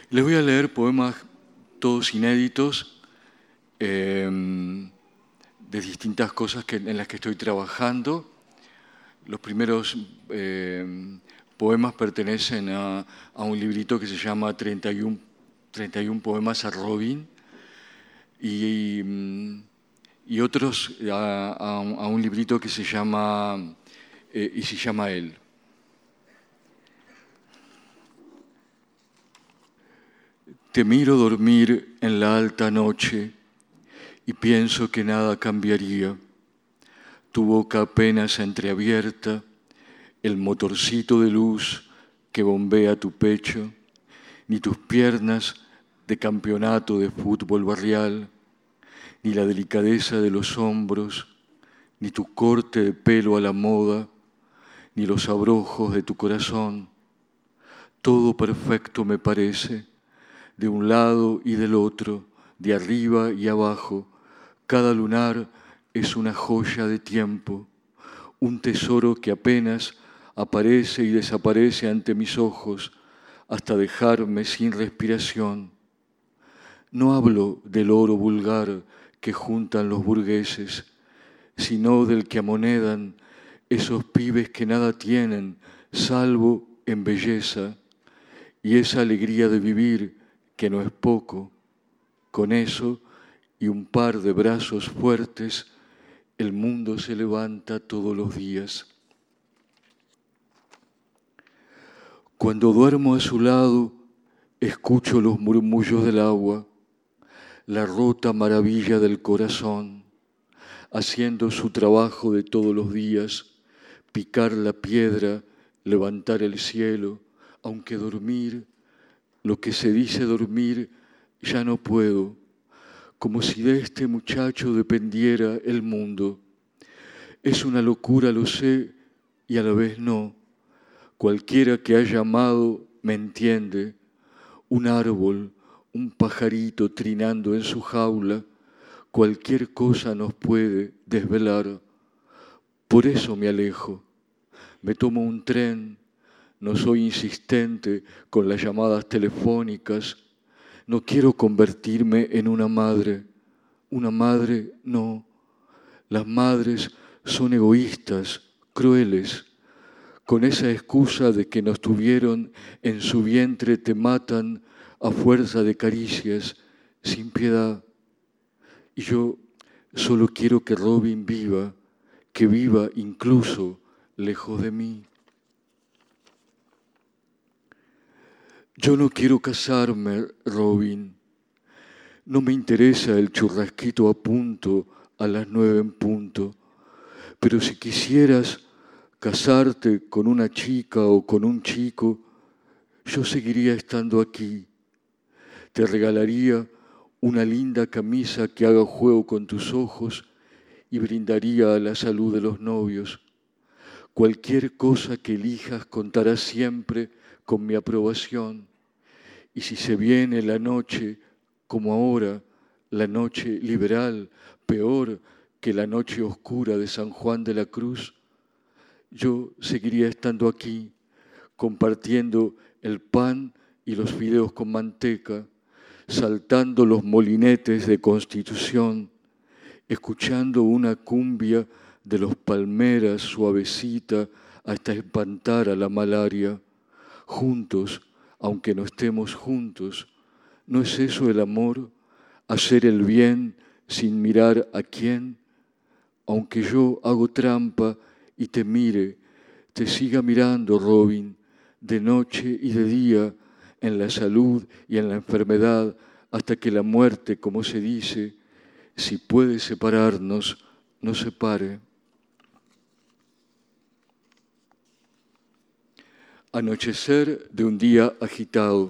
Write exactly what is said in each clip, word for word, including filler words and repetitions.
Les voy a leer poemas todos inéditos eh, de distintas cosas que, en las que estoy trabajando. Los primeros eh, poemas pertenecen a, a un librito que se llama treinta y uno poemas a Robin y, y otros a, a, a un librito que se llama eh, Y se llama él. Te miro dormir en la alta noche y pienso que nada cambiaría. Tu boca apenas entreabierta, el motorcito de luz que bombea tu pecho, ni tus piernas de campeonato de fútbol barrial, ni la delicadeza de los hombros, ni tu corte de pelo a la moda, ni los abrojos de tu corazón. Todo perfecto me parece, de un lado y del otro, de arriba y abajo. Cada lunar es una joya de tiempo, un tesoro que apenas aparece y desaparece ante mis ojos hasta dejarme sin respiración. No hablo del oro vulgar que juntan los burgueses, sino del que amonedan esos pibes que nada tienen salvo en belleza y esa alegría de vivir que no es poco. Con eso y un par de brazos fuertes, el mundo se levanta todos los días. Cuando duermo a su lado, escucho los murmullos del agua, la rota maravilla del corazón, haciendo su trabajo de todos los días, picar la piedra, levantar el cielo, aunque dormir, lo que se dice dormir, ya no puedo, como si de este muchacho dependiera el mundo. Es una locura, lo sé, y a la vez no. Cualquiera que haya amado me entiende. Un árbol, un pajarito trinando en su jaula, cualquier cosa nos puede desvelar. Por eso me alejo. Me tomo un tren. No soy insistente con las llamadas telefónicas. No quiero convertirme en una madre. Una madre, no. Las madres son egoístas, crueles. Con esa excusa de que nos tuvieron en su vientre te matan a fuerza de caricias, sin piedad. Y yo solo quiero que Robin viva, que viva incluso lejos de mí. Yo no quiero casarme, Robin. No me interesa el churrasquito a punto a las nueve en punto. Pero si quisieras casarte con una chica o con un chico, yo seguiría estando aquí. Te regalaría una linda camisa que haga juego con tus ojos y brindaría a la salud de los novios. Cualquier cosa que elijas contará siempre con mi aprobación. Y si se viene la noche, como ahora, la noche liberal, peor que la noche oscura de San Juan de la Cruz, yo seguiría estando aquí, compartiendo el pan y los fideos con manteca, saltando los molinetes de Constitución, escuchando una cumbia de los Palmeras suavecita hasta espantar a la malaria, juntos, aunque no estemos juntos. ¿No es eso el amor? Hacer el bien sin mirar a quién. Aunque yo hago trampa y te mire, te siga mirando, Robin, de noche y de día, en la salud y en la enfermedad, hasta que la muerte, como se dice, si puede separarnos, nos separe. Anochecer de un día agitado.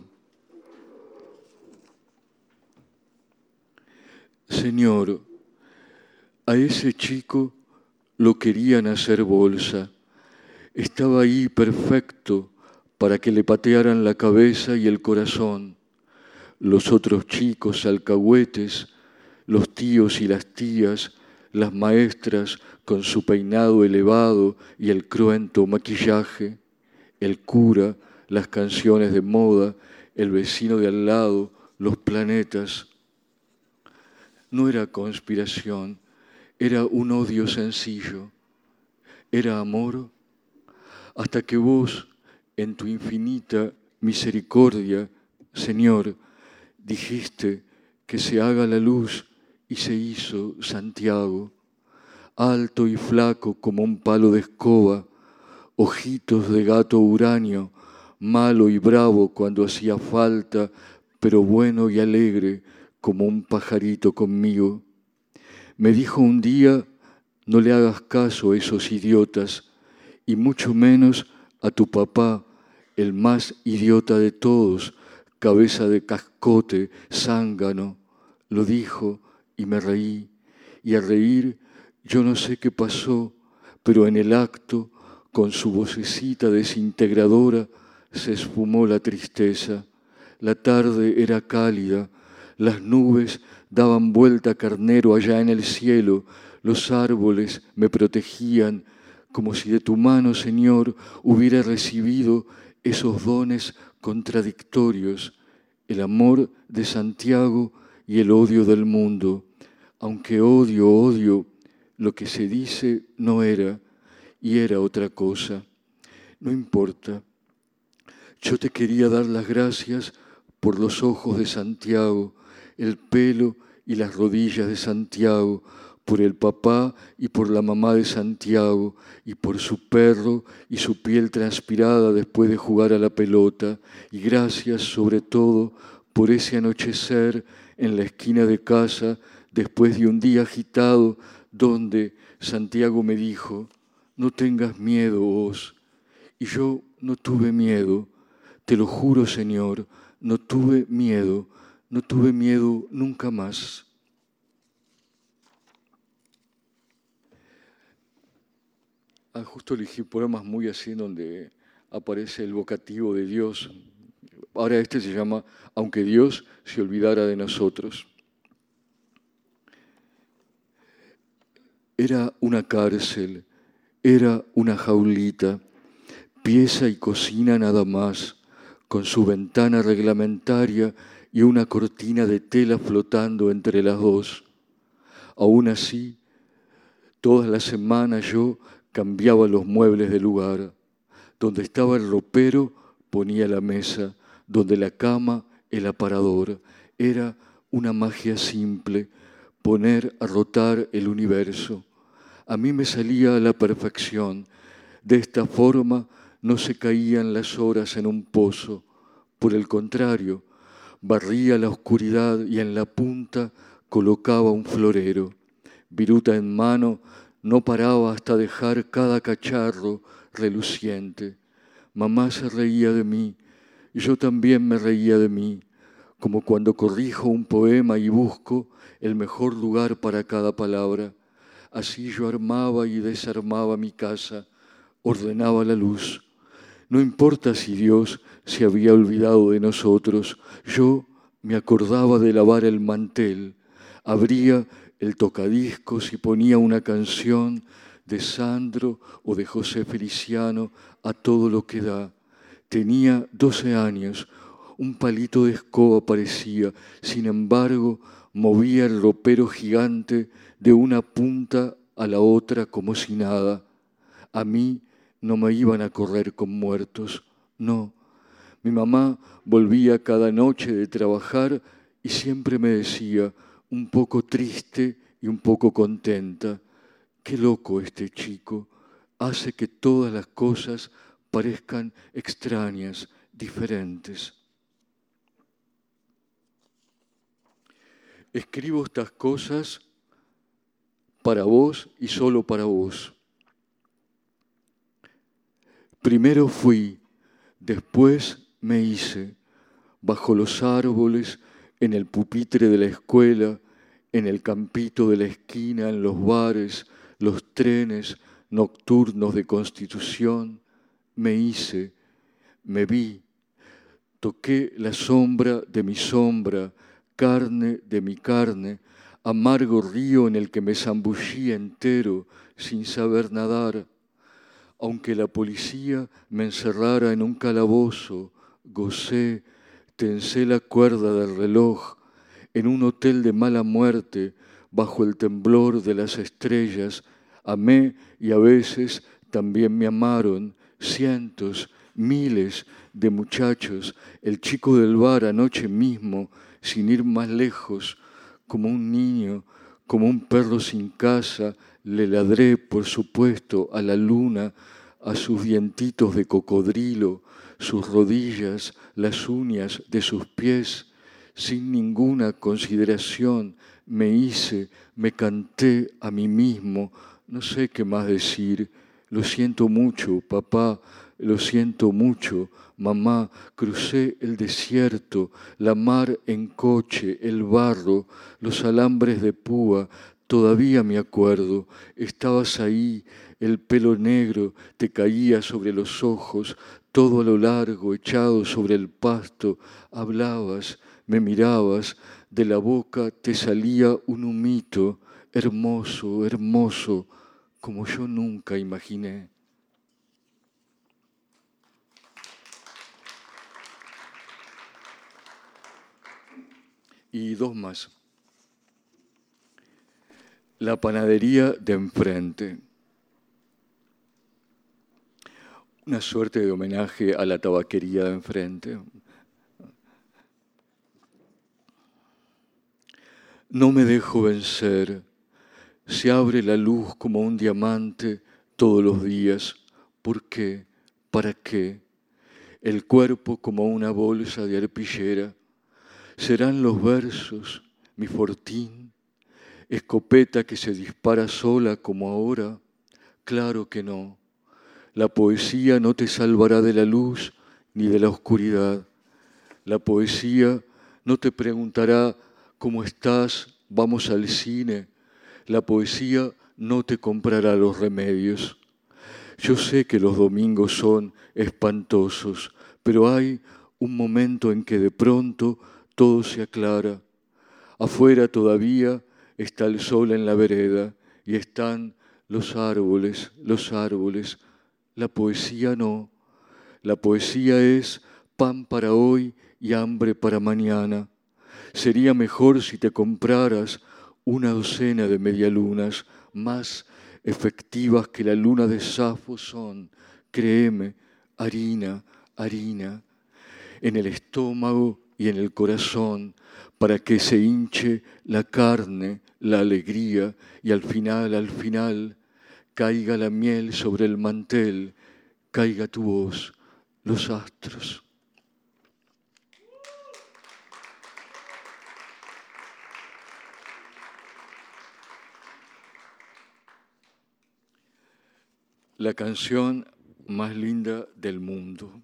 Señor, a ese chico lo querían hacer bolsa. Estaba ahí perfecto para que le patearan la cabeza y el corazón. Los otros chicos alcahuetes, los tíos y las tías, las maestras con su peinado elevado y el cruento maquillaje, el cura, las canciones de moda, el vecino de al lado, los planetas. No era conspiración, era un odio sencillo, era amor, hasta que vos, en tu infinita misericordia, Señor, dijiste que se haga la luz y se hizo Santiago, alto y flaco como un palo de escoba, ojitos de gato uranio, malo y bravo cuando hacía falta, pero bueno y alegre como un pajarito conmigo. Me dijo un día, no le hagas caso a esos idiotas, y mucho menos a tu papá, el más idiota de todos, cabeza de cascote, zángano. Lo dijo y me reí, y al reír yo no sé qué pasó, pero en el acto, con su vocecita desintegradora, se esfumó la tristeza. La tarde era cálida, las nubes daban vuelta carnero allá en el cielo, los árboles me protegían, como si de tu mano, Señor, hubiera recibido esos dones contradictorios, el amor de Santiago y el odio del mundo. Aunque odio, odio, lo que se dice no era, y era otra cosa. No importa. Yo te quería dar las gracias por los ojos de Santiago, el pelo y las rodillas de Santiago, por el papá y por la mamá de Santiago, y por su perro y su piel transpirada después de jugar a la pelota, y gracias sobre todo por ese anochecer en la esquina de casa después de un día agitado donde Santiago me dijo, no tengas miedo vos, y yo no tuve miedo. Te lo juro, Señor, no tuve miedo, no tuve miedo nunca más. Ah, justo elegí poemas muy así en donde aparece el vocativo de Dios. Ahora este se llama Aunque Dios se olvidara de nosotros. Era una cárcel, era una jaulita, pieza y cocina nada más, con su ventana reglamentaria y una cortina de tela flotando entre las dos. Aún así, todas las semanas yo cambiaba los muebles de lugar. Donde estaba el ropero ponía la mesa, donde la cama el aparador. Era una magia simple, poner a rotar el universo. A mí me salía a la perfección. De esta forma no se caían las horas en un pozo. Por el contrario, barría la oscuridad y en la punta colocaba un florero. Viruta en mano, no paraba hasta dejar cada cacharro reluciente. Mamá se reía de mí, yo también me reía de mí, como cuando corrijo un poema y busco el mejor lugar para cada palabra. Así yo armaba y desarmaba mi casa, ordenaba la luz. No importa si Dios se había olvidado de nosotros, yo me acordaba de lavar el mantel, abría el tocadiscos y ponía una canción de Sandro o de José Feliciano a todo lo que da. Tenía doce años, un palito de escoba parecía, sin embargo movía el ropero gigante de una punta a la otra como si nada. A mí no me iban a correr con muertos, no. Mi mamá volvía cada noche de trabajar y siempre me decía, un poco triste y un poco contenta, qué loco este chico, hace que todas las cosas parezcan extrañas, diferentes. Escribo estas cosas para vos y solo para vos. Primero fui, después me hice, bajo los árboles, en el pupitre de la escuela, en el campito de la esquina, en los bares, los trenes nocturnos de Constitución, me hice, me vi, toqué la sombra de mi sombra, carne de mi carne, amargo río en el que me zambullí entero sin saber nadar. Aunque la policía me encerrara en un calabozo, gocé, tensé la cuerda del reloj en un hotel de mala muerte bajo el temblor de las estrellas. Amé y a veces también me amaron cientos, miles de muchachos. El chico del bar anoche mismo, sin ir más lejos, como un niño, como un perro sin casa, le ladré, por supuesto, a la luna, a sus dientitos de cocodrilo, sus rodillas, las uñas de sus pies. Sin ninguna consideración me hice, me canté a mí mismo. No sé qué más decir. Lo siento mucho, papá, lo siento mucho, mamá. Crucé el desierto, la mar en coche, el barro, los alambres de púa. Todavía me acuerdo, estabas ahí, el pelo negro te caía sobre los ojos, todo a lo largo, echado sobre el pasto. Hablabas, me mirabas, de la boca te salía un humito, hermoso, hermoso, como yo nunca imaginé. Y dos más. La panadería de enfrente. Una suerte de homenaje a la tabaquería de enfrente. No me dejo vencer. Se abre la luz como un diamante todos los días. ¿Por qué? ¿Para qué? El cuerpo como una bolsa de arpillera. ¿Serán los versos mi fortín? ¿Escopeta que se dispara sola como ahora? Claro que no. La poesía no te salvará de la luz ni de la oscuridad. La poesía no te preguntará ¿cómo estás? Vamos al cine. La poesía no te comprará los remedios. Yo sé que los domingos son espantosos, pero hay un momento en que de pronto todo se aclara. Afuera todavía está el sol en la vereda y están los árboles, los árboles. La poesía no. La poesía es pan para hoy y hambre para mañana. Sería mejor si te compraras una docena de medialunas más efectivas que la luna de Safo son, créeme, harina, harina, en el estómago y en el corazón, para que se hinche la carne, la alegría, y al final, al final, caiga la miel sobre el mantel, caiga tu voz, los astros. La canción más linda del mundo.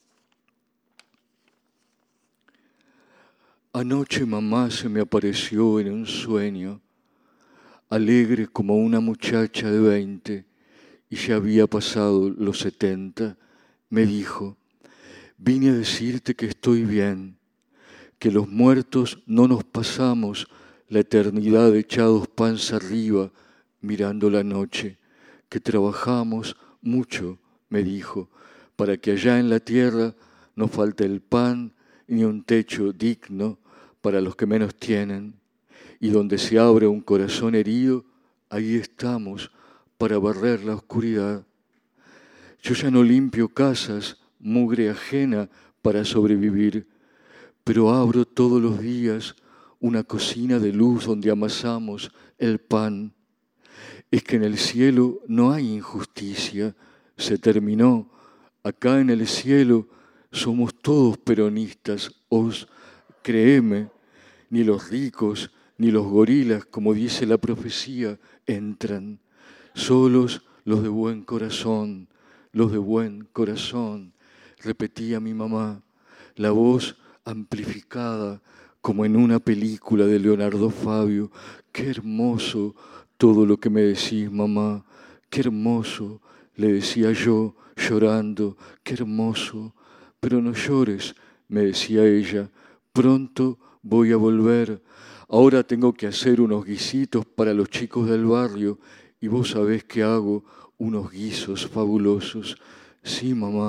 Anoche mamá se me apareció en un sueño, alegre como una muchacha de veinte, y ya había pasado los setenta. Me dijo, vine a decirte que estoy bien, que los muertos no nos pasamos la eternidad echados panza arriba mirando la noche, que trabajamos mucho, me dijo, para que allá en la tierra no falte el pan ni un techo digno para los que menos tienen, y donde se abre un corazón herido, ahí estamos para barrer la oscuridad. Yo ya no limpio casas, mugre ajena para sobrevivir, pero abro todos los días una cocina de luz donde amasamos el pan. Es que en el cielo no hay injusticia, se terminó. Acá en el cielo somos todos peronistas, os créeme, ni los ricos ni los gorilas, como dice la profecía, entran. Solos los de buen corazón, los de buen corazón, repetía mi mamá, la voz amplificada como en una película de Leonardo Fabio. Qué hermoso todo lo que me decís, mamá, qué hermoso, le decía yo llorando, qué hermoso, pero no llores, me decía ella, pronto voy a volver, ahora tengo que hacer unos guisitos para los chicos del barrio y vos sabés que hago unos guisos fabulosos. Sí, mamá,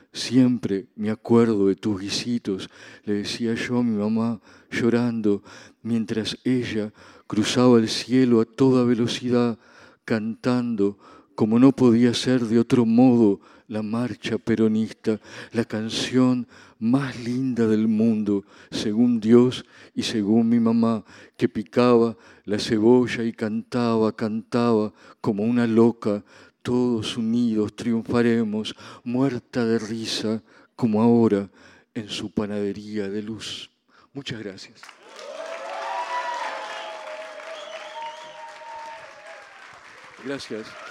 Siempre me acuerdo de tus visitos, le decía yo a mi mamá llorando, mientras ella cruzaba el cielo a toda velocidad, cantando, como no podía ser de otro modo, la marcha peronista, la canción más linda del mundo, según Dios y según mi mamá, que picaba la cebolla y cantaba, cantaba como una loca. Todos unidos triunfaremos, muerta de risa, como ahora en su panadería de luz. Muchas gracias. Gracias.